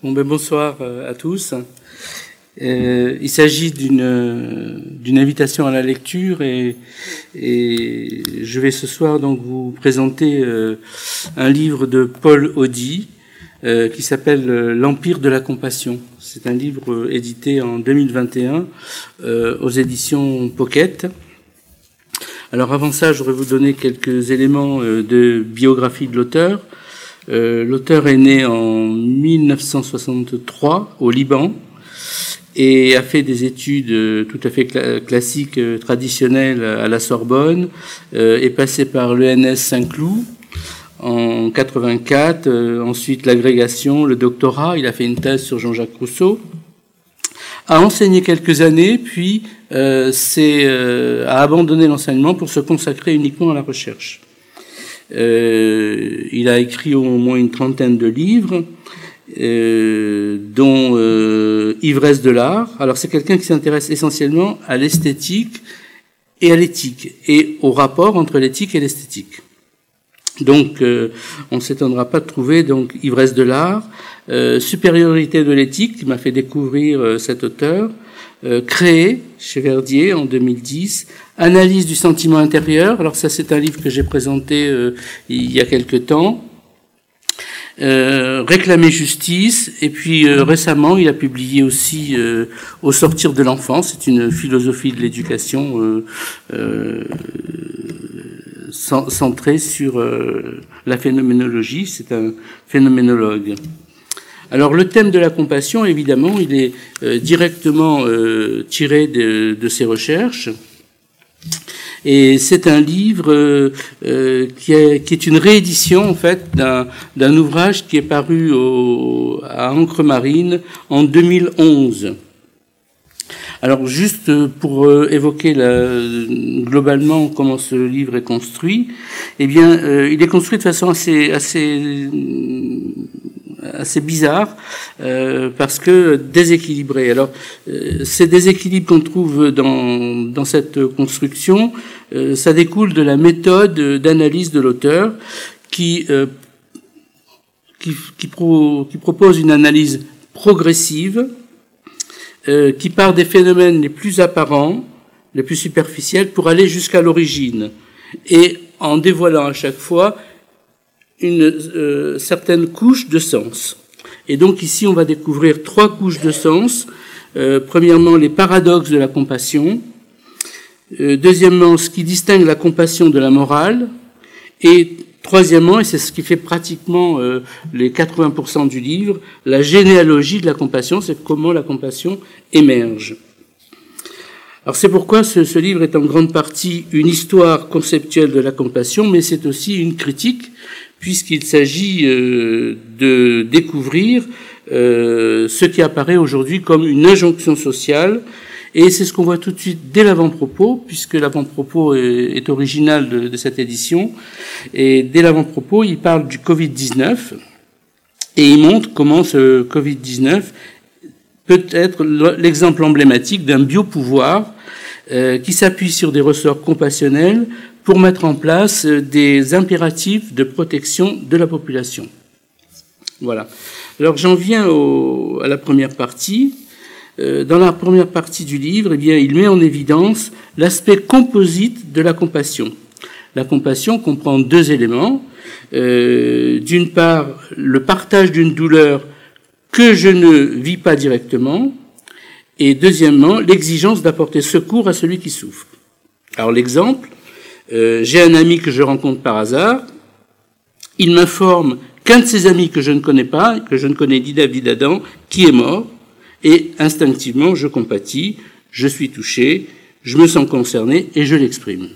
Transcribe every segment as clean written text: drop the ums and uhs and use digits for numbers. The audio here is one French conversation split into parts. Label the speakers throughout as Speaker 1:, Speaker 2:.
Speaker 1: Bonsoir à tous. Il s'agit d'une invitation à la lecture et je vais ce soir donc vous présenter un livre de Paul Audy qui s'appelle L'Empire de la compassion. C'est un livre édité en 2021 aux éditions Pocket. Alors avant ça, je voudrais vous donner quelques éléments de biographie de l'auteur. L'auteur est né en 1963 au Liban et a fait des études tout à fait classiques, traditionnelles à la Sorbonne, est passé par l'ENS Saint-Cloud en 84, ensuite l'agrégation, le doctorat, il a fait une thèse sur Jean-Jacques Rousseau, a enseigné quelques années, puis a abandonné l'enseignement pour se consacrer uniquement à la recherche. Il a écrit au moins une trentaine de livres, dont Ivresse de l'art. Alors c'est quelqu'un qui s'intéresse essentiellement à l'esthétique et à l'éthique, et au rapport entre l'éthique et l'esthétique. Donc on ne s'étonnera pas de trouver donc Ivresse de l'art, Supériorité de l'éthique, qui m'a fait découvrir cet auteur, Créé chez Verdier en 2010, Analyse du sentiment intérieur. Alors ça, c'est un livre que j'ai présenté il y a quelque temps. Réclamer justice. Et puis récemment, il a publié aussi Au sortir de l'enfance. C'est une philosophie de l'éducation centrée sur la phénoménologie. C'est un phénoménologue. Alors le thème de la compassion, évidemment, il est directement tiré de ses recherches. Et c'est un livre qui est une réédition en fait d'un ouvrage qui est paru à Encre Marine en 2011. Alors juste pour évoquer globalement comment ce livre est construit, eh bien il est construit de façon assez bizarre parce que déséquilibré. Alors ces déséquilibres qu'on trouve dans cette construction, ça découle de la méthode d'analyse de l'auteur qui propose une analyse progressive qui part des phénomènes les plus apparents, les plus superficiels pour aller jusqu'à l'origine et en dévoilant à chaque fois une certaine couche de sens. Et donc ici, on va découvrir 3 couches de sens. Premièrement, les paradoxes de la compassion. Deuxièmement, ce qui distingue la compassion de la morale. Et troisièmement, et c'est ce qui fait pratiquement les 80% du livre, la généalogie de la compassion, c'est comment la compassion émerge. Alors c'est pourquoi ce livre est en grande partie une histoire conceptuelle de la compassion, mais c'est aussi une critique, puisqu'il s'agit de découvrir ce qui apparaît aujourd'hui comme une injonction sociale, et c'est ce qu'on voit tout de suite dès l'avant-propos, puisque l'avant-propos est original de cette édition, et dès l'avant-propos, il parle du Covid-19, et il montre comment ce Covid-19 peut être l'exemple emblématique d'un biopouvoir qui s'appuie sur des ressorts compassionnels pour mettre en place des impératifs de protection de la population. Voilà. Alors j'en viens à la première partie. Dans la première partie du livre, eh bien, il met en évidence l'aspect composite de la compassion. La compassion comprend 2 éléments. D'une part, le partage d'une douleur que je ne vis pas directement, et deuxièmement, l'exigence d'apporter secours à celui qui souffre. Alors l'exemple, j'ai un ami que je rencontre par hasard, il m'informe qu'un de ses amis que je ne connais pas, que je ne connais ni David ni Adam, qui est mort, et instinctivement je compatis, je suis touché, je me sens concerné et je l'exprime.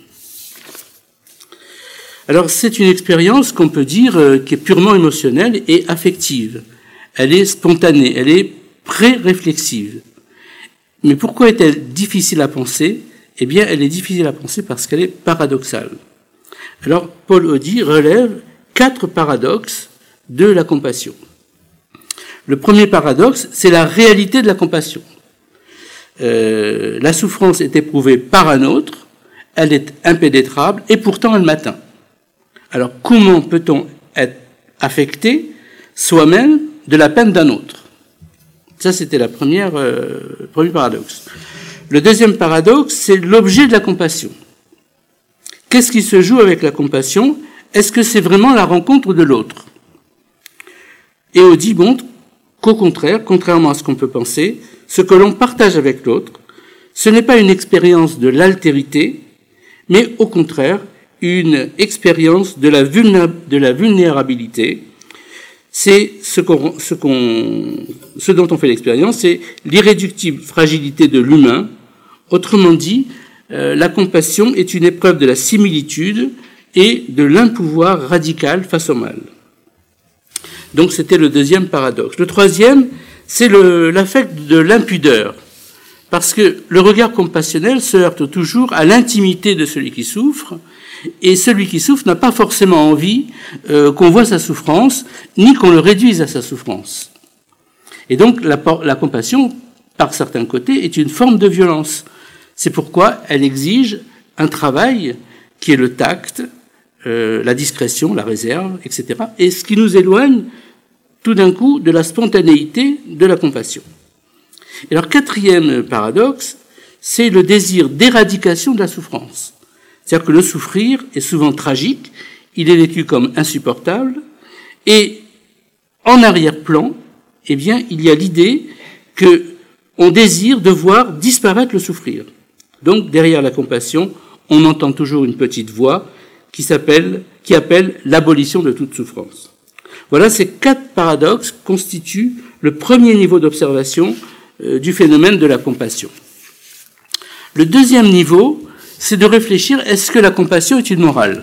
Speaker 1: Alors c'est une expérience qu'on peut dire qui est purement émotionnelle et affective. Elle est spontanée, elle est pré-réflexive. Mais pourquoi est-elle difficile à penser ? Eh bien, elle est difficile à penser parce qu'elle est paradoxale. Alors, Paul Audy relève 4 paradoxes de la compassion. Le premier paradoxe, c'est la réalité de la compassion. La souffrance est éprouvée par un autre, elle est impénétrable et pourtant elle m'atteint. Alors, comment peut-on être affecté soi-même de la peine d'un autre ? Ça, c'était le premier paradoxe. Le deuxième paradoxe, c'est l'objet de la compassion. Qu'est-ce qui se joue avec la compassion? Est-ce que c'est vraiment la rencontre de l'autre? Et Odie montre qu'au contraire, contrairement à ce qu'on peut penser, ce que l'on partage avec l'autre, ce n'est pas une expérience de l'altérité, mais au contraire, une expérience de la vulnérabilité. C'est ce dont on fait l'expérience, c'est l'irréductible fragilité de l'humain. Autrement dit, la compassion est une épreuve de la similitude et de l'impouvoir radical face au mal. Donc c'était le deuxième paradoxe. Le troisième, c'est l'affect de l'impudeur. Parce que le regard compassionnel se heurte toujours à l'intimité de celui qui souffre, et celui qui souffre n'a pas forcément envie qu'on voit sa souffrance, ni qu'on le réduise à sa souffrance. Et donc la compassion, par certains côtés, est une forme de violence. C'est pourquoi elle exige un travail qui est le tact, la discrétion, la réserve, etc. Et ce qui nous éloigne tout d'un coup de la spontanéité de la compassion. Et alors, quatrième paradoxe, c'est le désir d'éradication de la souffrance. C'est-à-dire que le souffrir est souvent tragique, il est vécu comme insupportable, et en arrière-plan, eh bien, il y a l'idée qu'on désire de voir disparaître le souffrir. Donc, derrière la compassion, on entend toujours une petite voix qui appelle l'abolition de toute souffrance. Voilà, ces quatre paradoxes constituent le premier niveau d'observation du phénomène de la compassion. Le deuxième niveau, c'est de réfléchir, est-ce que la compassion est une morale?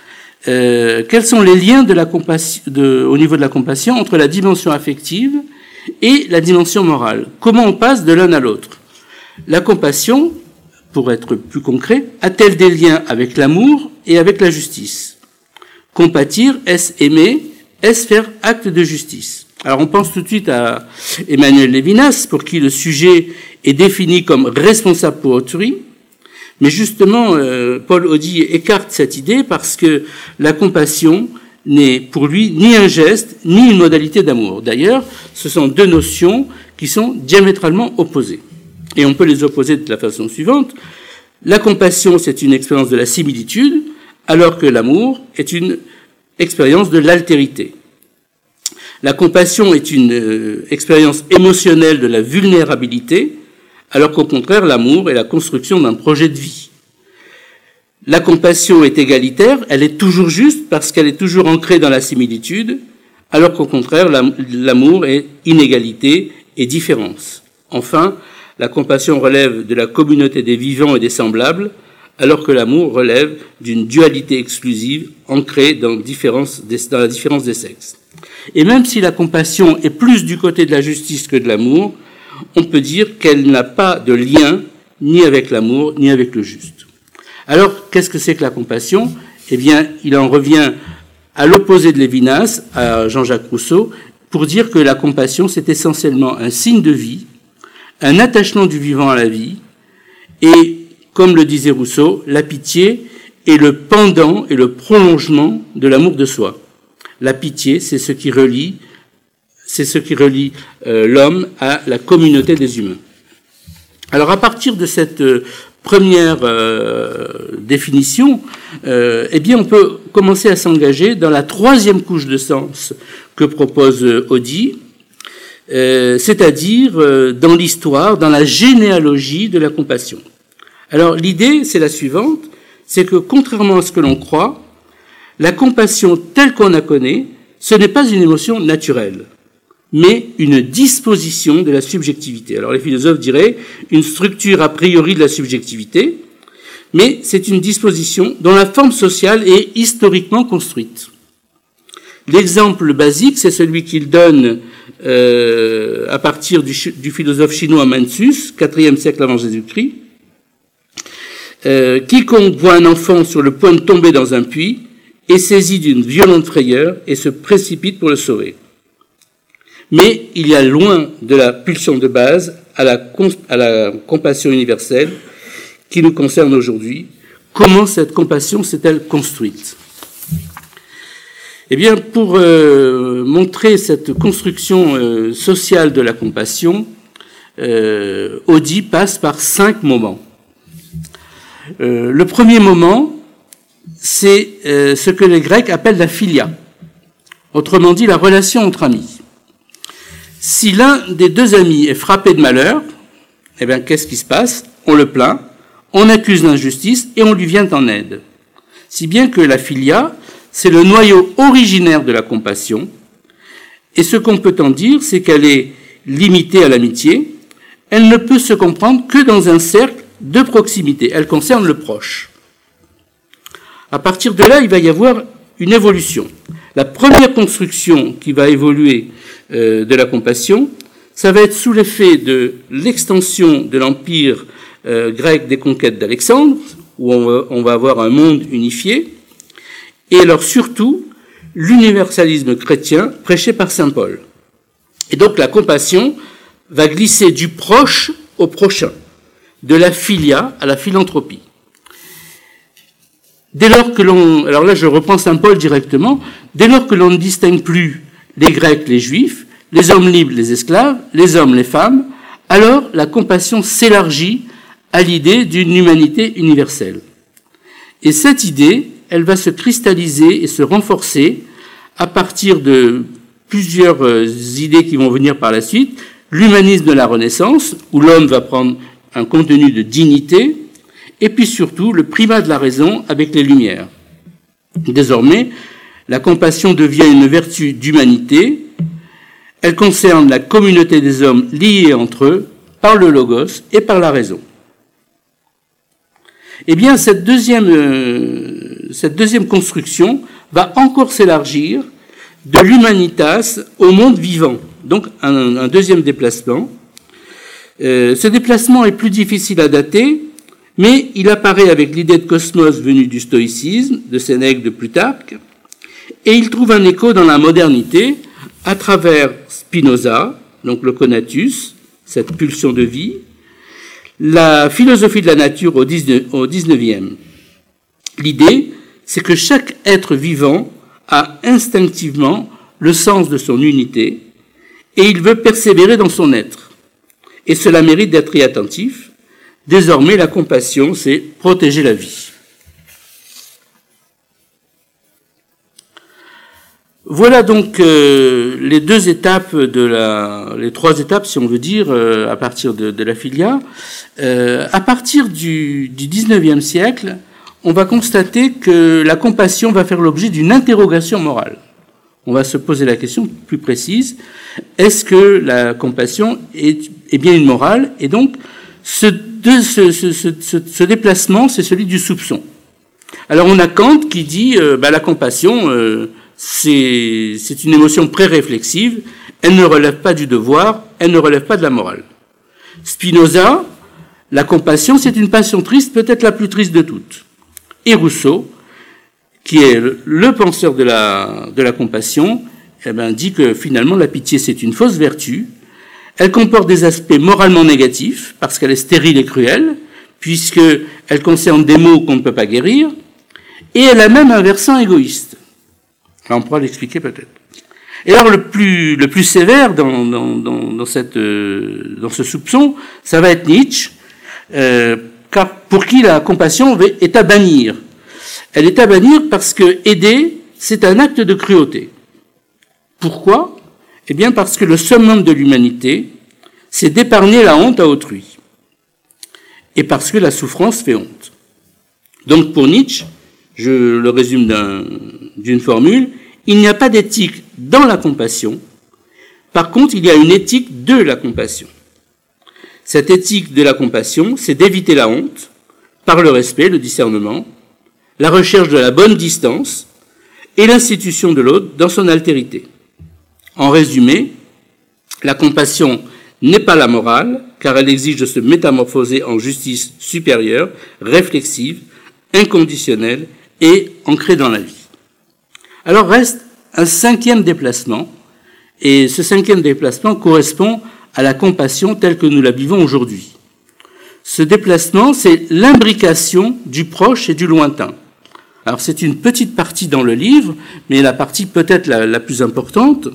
Speaker 1: Quels sont les liens au niveau de la compassion entre la dimension affective et la dimension morale? Comment on passe de l'un à l'autre? La compassion, pour être plus concret, a-t-elle des liens avec l'amour et avec la justice? Compatir, est-ce aimer? Est-ce faire acte de justice? Alors on pense tout de suite à Emmanuel Levinas, pour qui le sujet est défini comme responsable pour autrui, mais justement Paul Odie écarte cette idée parce que la compassion n'est pour lui ni un geste, ni une modalité d'amour. D'ailleurs, ce sont deux notions qui sont diamétralement opposées. Et on peut les opposer de la façon suivante. La compassion, c'est une expérience de la similitude, alors que l'amour est une expérience de l'altérité. La compassion est une expérience émotionnelle de la vulnérabilité, alors qu'au contraire, l'amour est la construction d'un projet de vie. La compassion est égalitaire, elle est toujours juste parce qu'elle est toujours ancrée dans la similitude, alors qu'au contraire, l'amour est inégalité et différence. Enfin, la compassion relève de la communauté des vivants et des semblables, alors que l'amour relève d'une dualité exclusive ancrée dans la différence des sexes. Et même si la compassion est plus du côté de la justice que de l'amour, on peut dire qu'elle n'a pas de lien ni avec l'amour ni avec le juste. Alors, qu'est-ce que c'est que la compassion? Eh bien, il en revient à l'opposé de Lévinas, à Jean-Jacques Rousseau, pour dire que la compassion, c'est essentiellement un signe de vie, un attachement du vivant à la vie, et, comme le disait Rousseau, la pitié est le pendant et le prolongement de l'amour de soi. La pitié, c'est ce qui relie l'homme à la communauté des humains. Alors, à partir de cette première définition, eh bien, on peut commencer à s'engager dans la troisième couche de sens que propose Odie, c'est-à-dire dans l'histoire, dans la généalogie de la compassion. Alors, l'idée, c'est la suivante, c'est que contrairement à ce que l'on croit, la compassion telle qu'on la connaît, ce n'est pas une émotion naturelle, mais une disposition de la subjectivité. Alors les philosophes diraient une structure a priori de la subjectivité, mais c'est une disposition dont la forme sociale est historiquement construite. L'exemple basique, c'est celui qu'il donne à partir du philosophe chinois Mencius, 4e siècle avant Jésus-Christ. Quiconque voit un enfant sur le point de tomber dans un puits est saisi d'une violente frayeur et se précipite pour le sauver. Mais il y a loin de la pulsion de base à la compassion universelle qui nous concerne aujourd'hui. Comment cette compassion s'est-elle construite? Eh bien, pour montrer cette construction sociale de la compassion, Odie passe par 5 moments. Le premier moment, c'est ce que les Grecs appellent la philia, autrement dit la relation entre amis. Si l'un des deux amis est frappé de malheur, eh bien, qu'est-ce qui se passe? On le plaint, on accuse l'injustice et on lui vient en aide. Si bien que la philia, c'est le noyau originaire de la compassion, et ce qu'on peut en dire, c'est qu'elle est limitée à l'amitié, elle ne peut se comprendre que dans un cercle de proximité, elle concerne le proche. À partir de là, il va y avoir une évolution. La première construction qui va évoluer de la compassion, ça va être sous l'effet de l'extension de l'empire grec des conquêtes d'Alexandre, où on va avoir un monde unifié, et alors surtout l'universalisme chrétien prêché par saint Paul. Et donc la compassion va glisser du proche au prochain, de la philia à la philanthropie. Dès lors que l'on, alors là je reprends saint Paul directement, dès lors que l'on ne distingue plus les Grecs, les Juifs, les hommes libres, les esclaves, les hommes, les femmes, alors la compassion s'élargit à l'idée d'une humanité universelle. Et cette idée, elle va se cristalliser et se renforcer à partir de plusieurs idées qui vont venir par la suite. L'humanisme de la Renaissance, où l'homme va prendre un contenu de dignité, et puis surtout le primat de la raison avec les Lumières. Désormais, la compassion devient une vertu d'humanité. Elle concerne la communauté des hommes liés entre eux par le logos et par la raison. Eh bien, cette deuxième construction va encore s'élargir de l'humanitas au monde vivant. Donc, un deuxième déplacement. Ce déplacement est plus difficile à dater, mais il apparaît avec l'idée de cosmos venue du stoïcisme, de Sénèque, de Plutarque, et il trouve un écho dans la modernité à travers Spinoza, donc le conatus, cette pulsion de vie, la philosophie de la nature au 19e. L'idée, c'est que chaque être vivant a instinctivement le sens de son unité et il veut persévérer dans son être. Et cela mérite d'être y attentif. Désormais, la compassion, c'est protéger la vie. Voilà donc les deux étapes les trois étapes, si on veut dire, à partir de la philia. À partir du 19e siècle, on va constater que la compassion va faire l'objet d'une interrogation morale. On va se poser la question plus précise, est-ce que la compassion est bien une morale? Et donc, ce déplacement, c'est celui du soupçon. Alors on a Kant qui dit la compassion, c'est une émotion pré-réflexive, elle ne relève pas du devoir, elle ne relève pas de la morale. Spinoza, la compassion, c'est une passion triste, peut-être la plus triste de toutes. Et Rousseau, qui est le penseur de la compassion, dit que finalement la pitié c'est une fausse vertu. Elle comporte des aspects moralement négatifs, parce qu'elle est stérile et cruelle, puisqu'elle concerne des maux qu'on ne peut pas guérir, et elle a même un versant égoïste. Là, on pourra l'expliquer peut-être. Et alors, le plus sévère dans ce soupçon, ça va être Nietzsche, car pour qui la compassion est à bannir. Elle est à bannir parce que aider, c'est un acte de cruauté. Pourquoi? Eh bien, parce que le summum de l'humanité, c'est d'épargner la honte à autrui. Et parce que la souffrance fait honte. Donc, pour Nietzsche, je le résume d'une formule, il n'y a pas d'éthique dans la compassion. Par contre, il y a une éthique de la compassion. Cette éthique de la compassion, c'est d'éviter la honte, par le respect, le discernement, la recherche de la bonne distance et l'institution de l'autre dans son altérité. En résumé, la compassion n'est pas la morale, car elle exige de se métamorphoser en justice supérieure, réflexive, inconditionnelle et ancrée dans la vie. Alors reste un 5e déplacement, et ce 5e déplacement correspond à la compassion telle que nous la vivons aujourd'hui. Ce déplacement, c'est l'imbrication du proche et du lointain. Alors c'est une petite partie dans le livre, mais la partie peut-être la plus importante.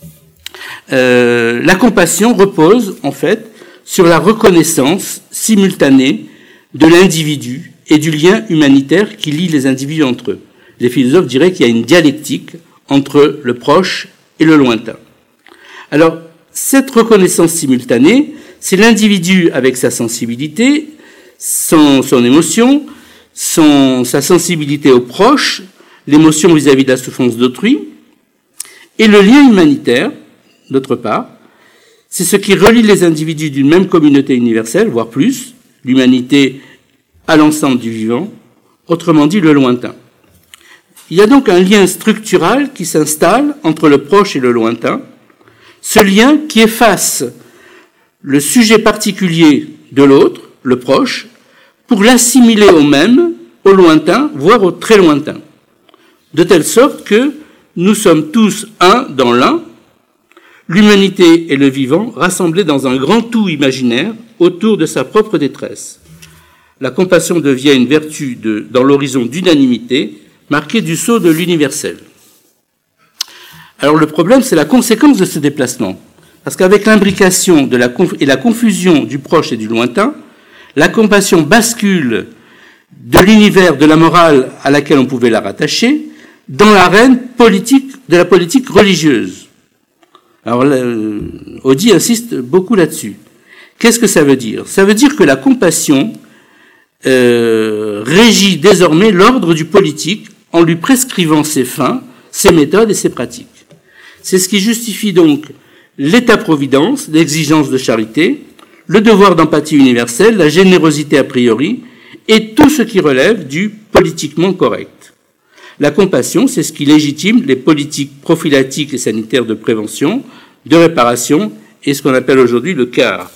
Speaker 1: La compassion repose en fait sur la reconnaissance simultanée de l'individu et du lien humanitaire qui lie les individus entre eux. Les philosophes diraient qu'il y a une dialectique entre le proche et le lointain. Alors, cette reconnaissance simultanée, c'est l'individu avec sa sensibilité, son émotion, sa sensibilité au proche, l'émotion vis-à-vis de la souffrance d'autrui, et le lien humanitaire, d'autre part, c'est ce qui relie les individus d'une même communauté universelle, voire plus, l'humanité à l'ensemble du vivant, autrement dit le lointain. Il y a donc un lien structural qui s'installe entre le proche et le lointain, ce lien qui efface le sujet particulier de l'autre, le proche, pour l'assimiler au même, au lointain, voire au très lointain, de telle sorte que nous sommes tous un dans l'un, l'humanité et le vivant rassemblés dans un grand tout imaginaire autour de sa propre détresse. La compassion devient une vertu dans l'horizon d'unanimité, marquée du sceau de l'universel. Alors le problème, c'est la conséquence de ce déplacement. Parce qu'avec l'imbrication et la confusion du proche et du lointain, la compassion bascule de l'univers de la morale à laquelle on pouvait la rattacher dans l'arène politique de la politique religieuse. Alors Oddy insiste beaucoup là-dessus. Qu'est-ce que ça veut dire? Ça veut dire que la compassion régit désormais l'ordre du politique en lui prescrivant ses fins, ses méthodes et ses pratiques. C'est ce qui justifie donc l'État-providence, l'exigence de charité, le devoir d'empathie universelle, la générosité a priori, et tout ce qui relève du politiquement correct. La compassion, c'est ce qui légitime les politiques prophylactiques et sanitaires de prévention, de réparation, et ce qu'on appelle aujourd'hui le CAR.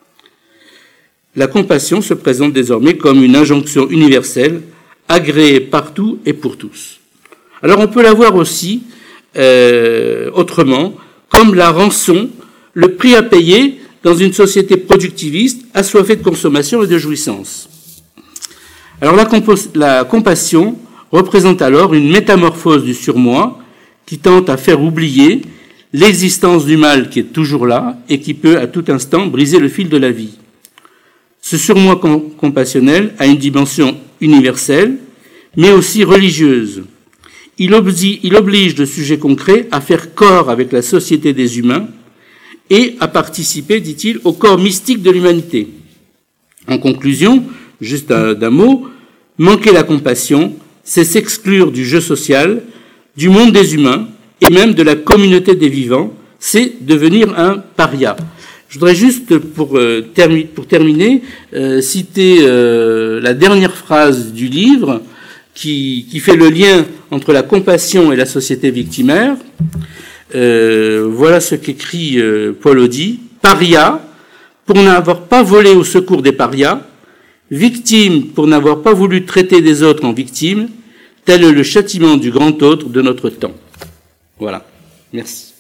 Speaker 1: La compassion se présente désormais comme une injonction universelle, agréée partout et pour tous. Alors on peut la voir aussi autrement, comme la rançon, le prix à payer dans une société productiviste assoiffée de consommation et de jouissance. Alors la compassion représente alors une métamorphose du surmoi qui tente à faire oublier l'existence du mal qui est toujours là et qui peut à tout instant briser le fil de la vie. Ce surmoi compassionnel a une dimension universelle, mais aussi religieuse. Il oblige le sujet concret à faire corps avec la société des humains et à participer, dit-il, au corps mystique de l'humanité. En conclusion, juste d'un mot, manquer la compassion, c'est s'exclure du jeu social, du monde des humains et même de la communauté des vivants, c'est devenir un paria. Je voudrais juste, pour terminer, citer la dernière phrase du livre qui fait le lien entre la compassion et la société victimaire. Voilà ce qu'écrit Paul Oddy. Paria, pour n'avoir pas volé au secours des parias, victime pour n'avoir pas voulu traiter des autres en victimes, tel est le châtiment du grand autre de notre temps. Voilà. Merci.